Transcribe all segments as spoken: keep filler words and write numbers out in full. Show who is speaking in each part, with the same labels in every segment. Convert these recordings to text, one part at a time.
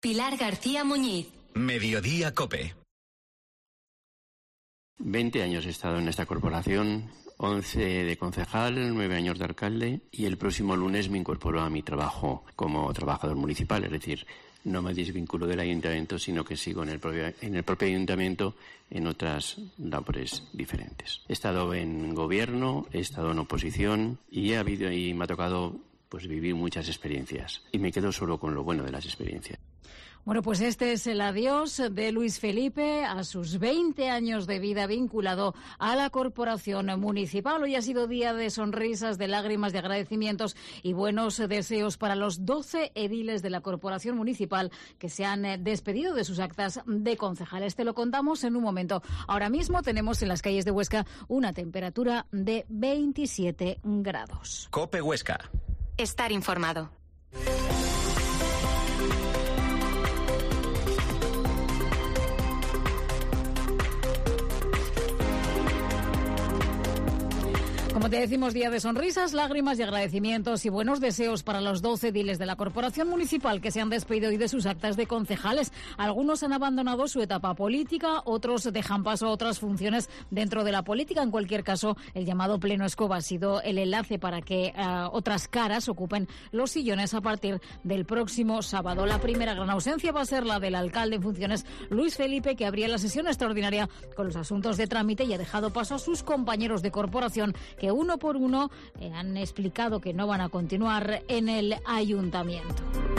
Speaker 1: Pilar García Muñiz.
Speaker 2: Mediodía COPE.
Speaker 3: veinte años he estado en esta corporación, once de concejal, nueve años de alcalde, y el próximo lunes me incorporo a mi trabajo como trabajador municipal, es decir, no me desvinculo del ayuntamiento, sino que sigo en el propio, en el propio ayuntamiento en otras labores diferentes. He estado en gobierno, he estado en oposición y ha habido y me ha tocado pues vivir muchas experiencias y me quedo solo con lo bueno de las experiencias.
Speaker 4: Bueno, pues este es el adiós de Luis Felipe a sus veinte años de vida vinculado a la corporación municipal. Hoy ha sido día de sonrisas, de lágrimas, de agradecimientos y buenos deseos para los doce ediles de la corporación municipal que se han despedido de sus actas de concejales. Te lo contamos en un momento. Ahora mismo tenemos en las calles de Huesca una temperatura de veintisiete grados.
Speaker 2: COPE Huesca.
Speaker 1: Estar informado.
Speaker 4: Como te decimos, día de sonrisas, lágrimas y agradecimientos y buenos deseos para los doce ediles de la corporación municipal que se han despedido hoy de sus actas de concejales. Algunos han abandonado su etapa política, otros dejan paso a otras funciones dentro de la política. En cualquier caso, el llamado Pleno Escoba ha sido el enlace para que uh, otras caras ocupen los sillones a partir del próximo sábado. La primera gran ausencia va a ser la del alcalde en funciones, Luis Felipe, que abría la sesión extraordinaria con los asuntos de trámite y ha dejado paso a sus compañeros de corporación que uno por uno eh, han explicado que no van a continuar en el ayuntamiento.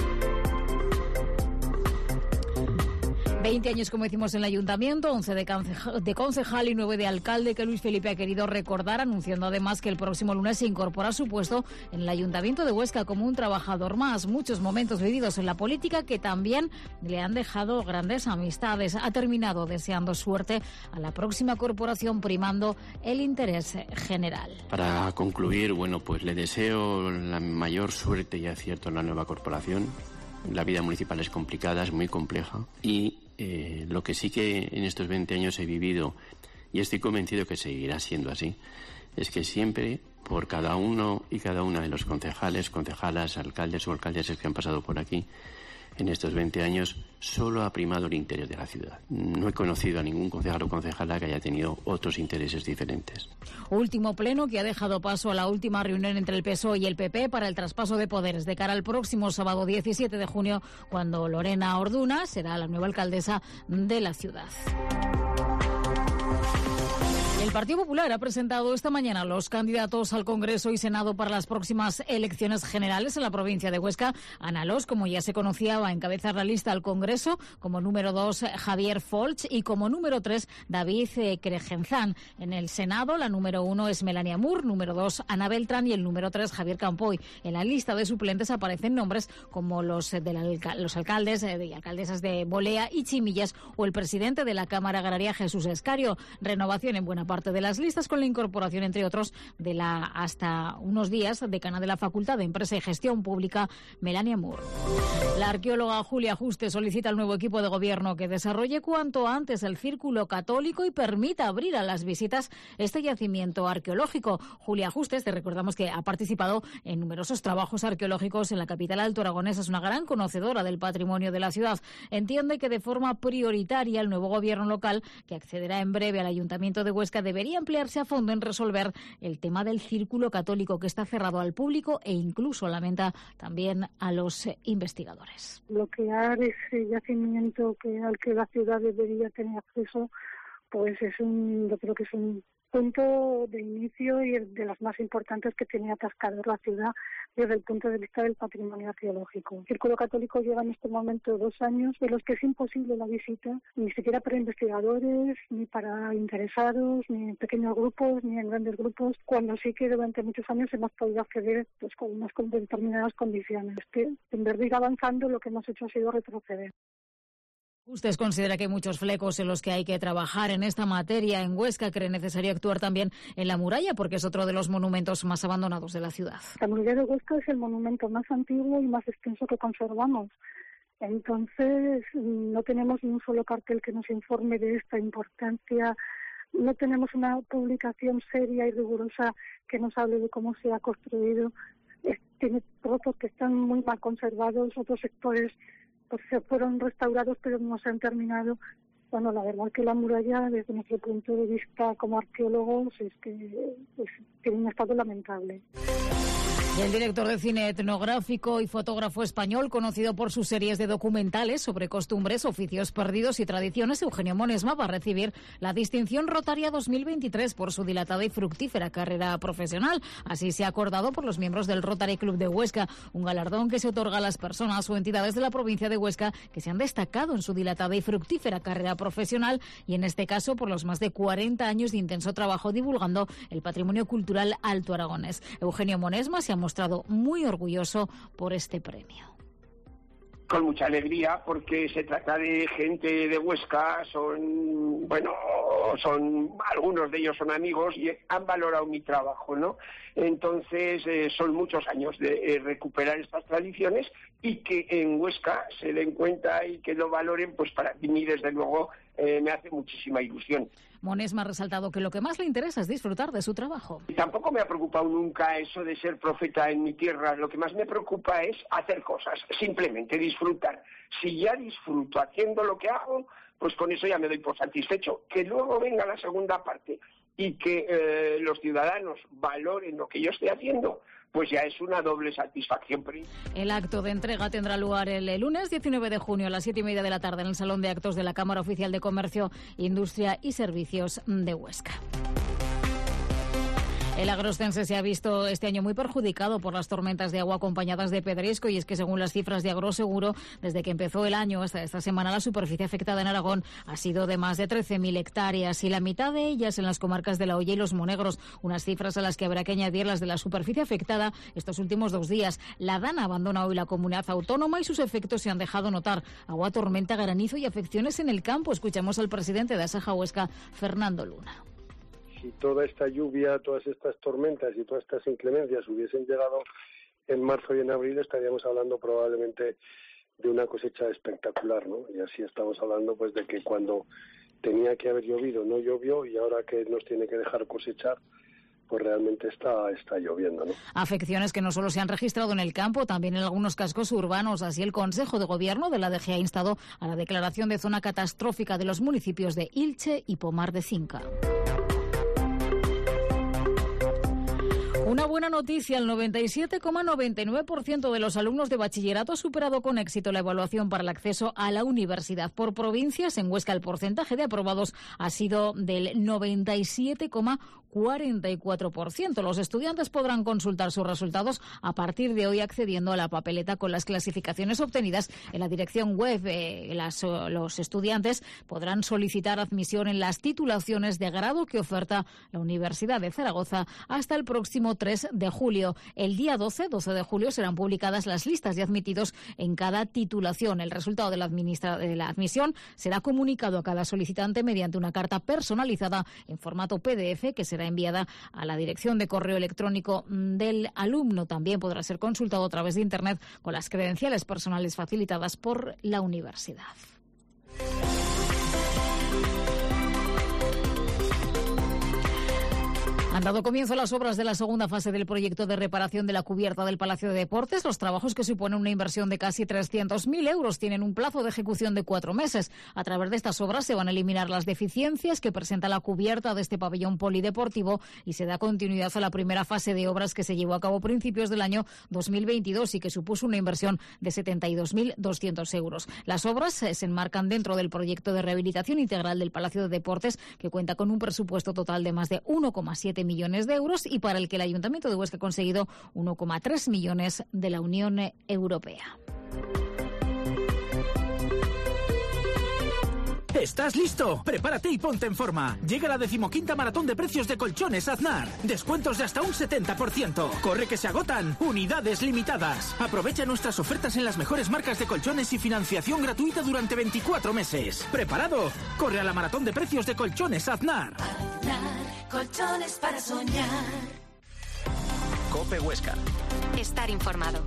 Speaker 4: veinte años, como decimos, en el ayuntamiento, once de, concejal, de concejal y nueve de alcalde, que Luis Felipe ha querido recordar, anunciando además que el próximo lunes se incorpora a su puesto en el ayuntamiento de Huesca como un trabajador más. Muchos momentos vividos en la política que también le han dejado grandes amistades. Ha terminado deseando suerte a la próxima corporación, primando el interés general.
Speaker 3: Para concluir, bueno, pues le deseo la mayor suerte y acierto en la nueva corporación. La vida municipal es complicada, es muy compleja y eh, lo que sí que en estos veinte años he vivido, y estoy convencido que seguirá siendo así, es que siempre por cada uno y cada una de los concejales, concejalas, alcaldes o alcaldesas que han pasado por aquí en estos veinte años, solo ha primado el interés de la ciudad. No he conocido a ningún concejal o concejala que haya tenido otros intereses diferentes.
Speaker 4: Último pleno que ha dejado paso a la última reunión entre el P S O E y el P P para el traspaso de poderes de cara al próximo sábado diecisiete de junio, cuando Lorena Orduna será la nueva alcaldesa de la ciudad. El Partido Popular ha presentado esta mañana los candidatos al Congreso y Senado para las próximas elecciones generales en la provincia de Huesca. Ana Los, como ya se conocía, va a encabezar la lista al Congreso. Como número dos, Javier Folch, y como número tres, David Crejenzán. En el Senado, la número uno es Melania Moore, número dos, Ana Beltrán, y el número tres, Javier Campoy. En la lista de suplentes aparecen nombres como los de la, los alcaldes eh, y alcaldesas de Bolea y Chimillas o el presidente de la Cámara Agraria, Jesús Escario. Renovación en buena parte parte de las listas, con la incorporación, entre otros, de la hasta unos días decana de la Facultad de Empresa y Gestión Pública, Melania Moore. La arqueóloga Julia Juste solicita al nuevo equipo de gobierno que desarrolle cuanto antes el Círculo Católico y permita abrir a las visitas este yacimiento arqueológico. Julia Juste, te recordamos que ha participado en numerosos trabajos arqueológicos en la capital altoaragonesa, es una gran conocedora del patrimonio de la ciudad. Entiende que de forma prioritaria el nuevo gobierno local, que accederá en breve al Ayuntamiento de Huesca, debería emplearse a fondo en resolver el tema del Círculo Católico, que está cerrado al público e incluso lamenta también a los investigadores.
Speaker 5: Bloquear ese yacimiento que al que la ciudad debería tener acceso, pues es un, yo creo que es un punto de inicio y de las más importantes que tenía atascado la ciudad desde el punto de vista del patrimonio arqueológico. El Círculo Católico lleva en este momento dos años de los que es imposible la visita, ni siquiera para investigadores, ni para interesados, ni en pequeños grupos, ni en grandes grupos, cuando sí que durante muchos años hemos podido acceder pues, con unas con determinadas condiciones. Que en vez de ir avanzando, lo que hemos hecho ha sido retroceder.
Speaker 4: ¿Usted considera que hay muchos flecos en los que hay que trabajar en esta materia? En Huesca cree necesario actuar también en la muralla, porque es otro de los monumentos más abandonados de la ciudad.
Speaker 5: La muralla de Huesca es el monumento más antiguo y más extenso que conservamos. Entonces, no tenemos ni un solo cartel que nos informe de esta importancia. No tenemos una publicación seria y rigurosa que nos hable de cómo se ha construido. Tiene trozos que están muy mal conservados, otros sectores pues se fueron restaurados, pero no se han terminado. Bueno, la verdad es que la muralla, desde nuestro punto de vista como arqueólogos, es que pues, tiene un estado lamentable.
Speaker 4: El director de cine etnográfico y fotógrafo español, conocido por sus series de documentales sobre costumbres, oficios perdidos y tradiciones, Eugenio Monesma, va a recibir la distinción Rotaria dos mil veintitrés por su dilatada y fructífera carrera profesional. Así se ha acordado por los miembros del Rotary Club de Huesca, un galardón que se otorga a las personas o entidades de la provincia de Huesca que se han destacado en su dilatada y fructífera carrera profesional y, en este caso, por los más de cuarenta años de intenso trabajo divulgando el patrimonio cultural alto aragonés. Eugenio Monesma se ha mostrado muy orgulloso por este premio.
Speaker 6: Con mucha alegría, porque se trata de gente de Huesca, son, bueno, son, algunos de ellos son amigos y han valorado mi trabajo, ¿no? Entonces, eh, son muchos años de eh, recuperar estas tradiciones y que en Huesca se den cuenta y que lo valoren, pues para mí, desde luego, eh, me hace muchísima ilusión.
Speaker 4: Monesma ha resaltado que lo que más le interesa es disfrutar de su trabajo.
Speaker 6: Tampoco me ha preocupado nunca eso de ser profeta en mi tierra. Lo que más me preocupa es hacer cosas, simplemente disfrutar. Si ya disfruto haciendo lo que hago, pues con eso ya me doy por satisfecho. Que luego venga la segunda parte y que eh, los ciudadanos valoren lo que yo estoy haciendo, pues ya es una doble satisfacción.
Speaker 4: El acto de entrega tendrá lugar el lunes diecinueve de junio a las siete y media de la tarde en el Salón de Actos de la Cámara Oficial de Comercio, Industria y Servicios de Huesca. El agrostense se ha visto este año muy perjudicado por las tormentas de agua acompañadas de pedrisco, y es que, según las cifras de Agroseguro, desde que empezó el año hasta esta semana, la superficie afectada en Aragón ha sido de más de trece mil hectáreas, y la mitad de ellas en las comarcas de La Hoya y Los Monegros, unas cifras a las que habrá que añadir las de la superficie afectada estos últimos dos días. La Dana abandona hoy la comunidad autónoma y sus efectos se han dejado notar: agua, tormenta, granizo y afecciones en el campo. Escuchamos al presidente de Asaja Huesca, Fernando Luna.
Speaker 7: Si toda esta lluvia, todas estas tormentas y todas estas inclemencias hubiesen llegado en marzo y en abril, estaríamos hablando probablemente de una cosecha espectacular, ¿no? Y así estamos hablando pues de que cuando tenía que haber llovido no llovió, y ahora que nos tiene que dejar cosechar, pues realmente está, está lloviendo, ¿no?
Speaker 4: Afecciones que no solo se han registrado en el campo, también en algunos cascos urbanos. Así, el Consejo de Gobierno de la D G ha instado a la declaración de zona catastrófica de los municipios de Ilche y Pomar de Cinca. Una buena noticia: el noventa y siete coma noventa y nueve por ciento de los alumnos de bachillerato ha superado con éxito la evaluación para el acceso a la universidad. Por provincias, en Huesca el porcentaje de aprobados ha sido del noventa y siete coma cuarenta y cuatro por ciento. Los estudiantes podrán consultar sus resultados a partir de hoy accediendo a la papeleta con las clasificaciones obtenidas en la dirección web. Eh, las, los estudiantes podrán solicitar admisión en las titulaciones de grado que oferta la Universidad de Zaragoza hasta el próximo tres de julio. El día doce de julio serán publicadas las listas de admitidos en cada titulación. El resultado de la, administra- de la admisión será comunicado a cada solicitante mediante una carta personalizada en formato P D F que será enviada a la dirección de correo electrónico del alumno. También podrá ser consultado a través de Internet con las credenciales personales facilitadas por la universidad. Han dado comienzo las obras de la segunda fase del proyecto de reparación de la cubierta del Palacio de Deportes. Los trabajos, que suponen una inversión de casi trescientos mil euros, tienen un plazo de ejecución de cuatro meses. A través de estas obras se van a eliminar las deficiencias que presenta la cubierta de este pabellón polideportivo y se da continuidad a la primera fase de obras que se llevó a cabo a principios del año dos mil veintidós y que supuso una inversión de setenta y dos mil doscientos euros. Las obras se enmarcan dentro del proyecto de rehabilitación integral del Palacio de Deportes, que cuenta con un presupuesto total de más de uno coma siete millones de euros y para el que el Ayuntamiento de Huesca ha conseguido uno coma tres millones de la Unión Europea.
Speaker 8: ¿Estás listo? Prepárate y ponte en forma. Llega la decimoquinta maratón de precios de Colchones Aznar. Descuentos de hasta un setenta por ciento. Corre, que se agotan. Unidades limitadas. Aprovecha nuestras ofertas en las mejores marcas de colchones y financiación gratuita durante veinticuatro meses. ¿Preparado? Corre a la maratón de precios de Colchones Aznar.
Speaker 9: Aznar, colchones para soñar.
Speaker 2: COPE Huesca.
Speaker 1: Estar informado.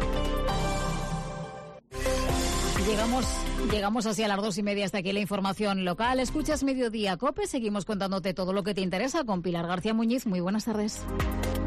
Speaker 4: Llegamos, llegamos así a las dos y media. Hasta aquí la información local. Escuchas Mediodía COPE. Seguimos contándote todo lo que te interesa con Pilar García Muñiz. Muy buenas tardes.